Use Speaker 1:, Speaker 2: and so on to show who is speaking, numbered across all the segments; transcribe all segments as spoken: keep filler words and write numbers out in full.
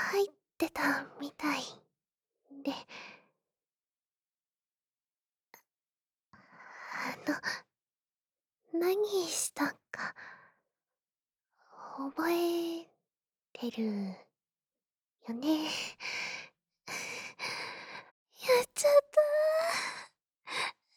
Speaker 1: 入ってたみたいで、あの、何したか覚えてるよね？やっちゃった。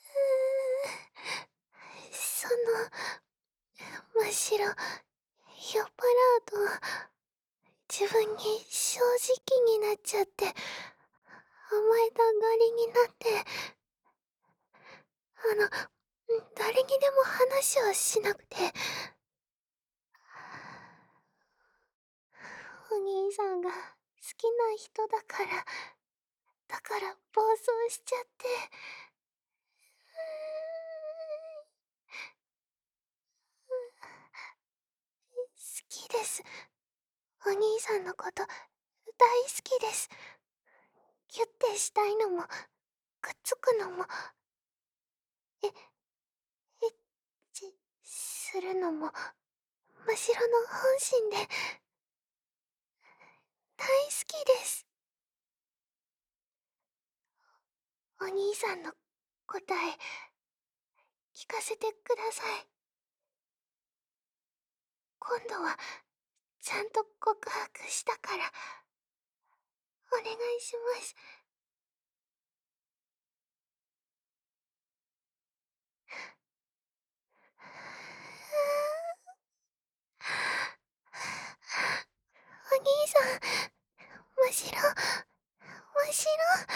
Speaker 1: うーん。その、むしろ、酔っ払うと、自分に正直になっちゃって、甘えたがりになって、あの、誰にでも話をしなくて、お兄さんが好きな人だから、だから暴走しちゃって、好きです。お兄さんのこと大好きです。ギュッてしたいのも、くっつくのも、え、エッチするのも、真白の本心で大好きです。お兄さんの答え、聞かせてください。今度は、ちゃんと告白したから、お願いします。お兄さん、真っ白、真っ白。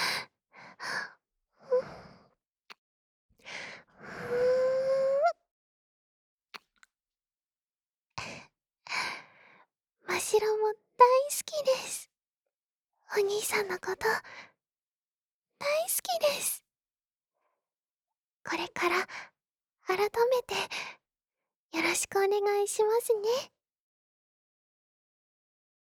Speaker 1: 真っ白も大好きです。お兄さんのこと、大好きです。これから、改めて、よろしくお願いしますね。